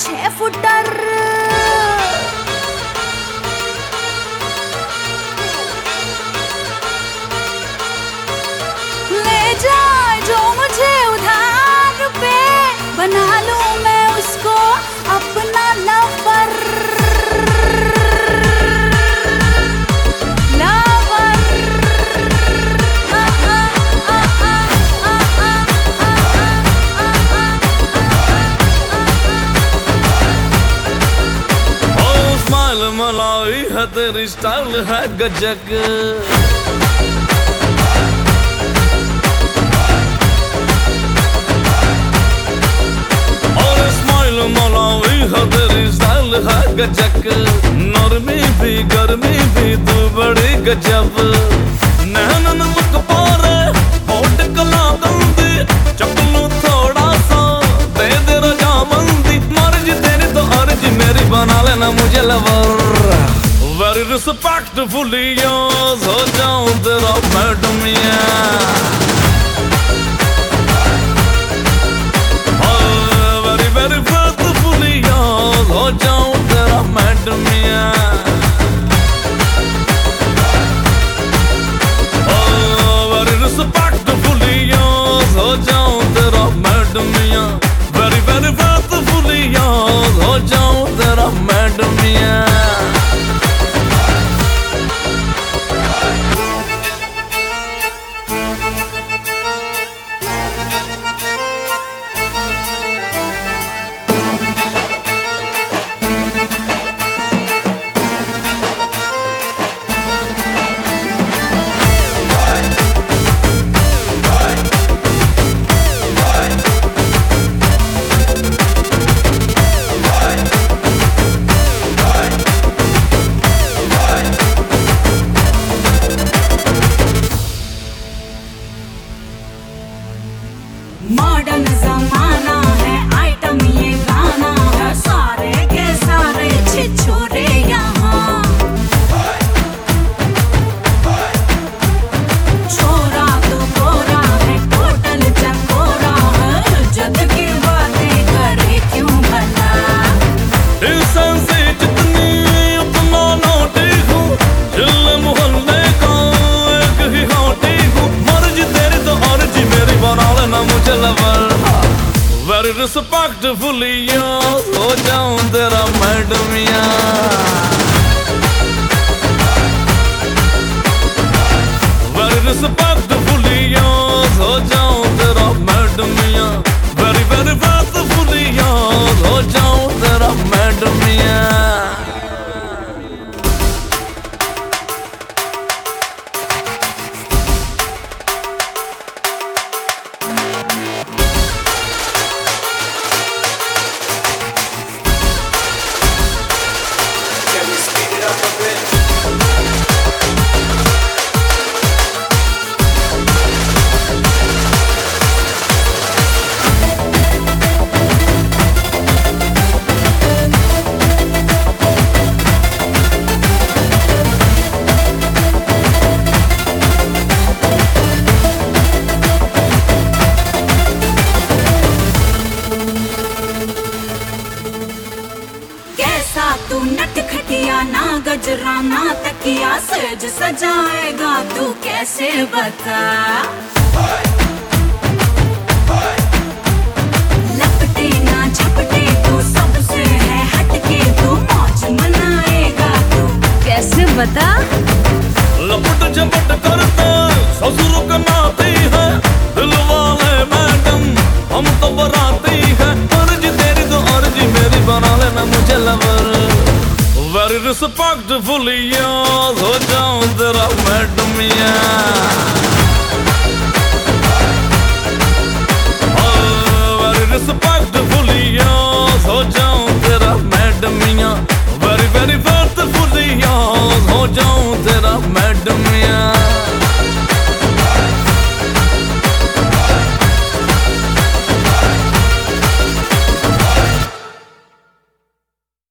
6 footer. ले जाए जो मुझे उधार पे, बना लूं मैं उसको अपना लवर। मलाई है तेरी स्टाइल है गजब, और स्माइल मलाई है तेरी स्टाइल है गजब। नरमी भी गर्मी भी तू बड़ी गजब। नैनन लुक पारे होट कला गंदी, चपलू थोड़ा सा दे दे रजामंदी। मर्जी तेरी तो अर्जी मेरी, बना लेना मुझे लवर। Very respectfully yours, हो जाऊं तेरा madam very very faithfully yours, हो जाऊं तेरा मैडम very respectfully yours, हो जाऊं तेरा madam very very faithfully yours, हो जाऊं तेरा मैडम मॉडर्न जमाना है, आइटम ये गाना है, सारे के सारे छिछोरे यहाँ। छोरा तो गोरा है, टोटल चकोरा है, जद की बातें करे क्यों भला। इंसान से जितनी उतना नोटी हूँ, जिले मोहल्ले का एक ही होटी हूँ। मर्जी तेरी तो अर्जी मेरी, बना लेना मुझे लवर। Very respectfully yours, हो जाऊं तेरा मैडम Very respectfully yours, हो जाऊं तेरा madam very very faithfully yours, हो जाऊं तेरा मैडम तू नट खटिया ना गजरा ना तकिया, सेज सजाएगा तू कैसे बता। लपटे ना झपटे तू सबसे है हटके, तू मौज मनाएगा तू कैसे बता। लपट झपट करते ससुर का नाती है, दिल वाले मैडम हम तो बराती है। अर्जी तेरी तो अर्जी मेरी, बना लेना मुझे लवर। Very respectfully yours, हो जाऊं तेरा मैडम very respectfully yours।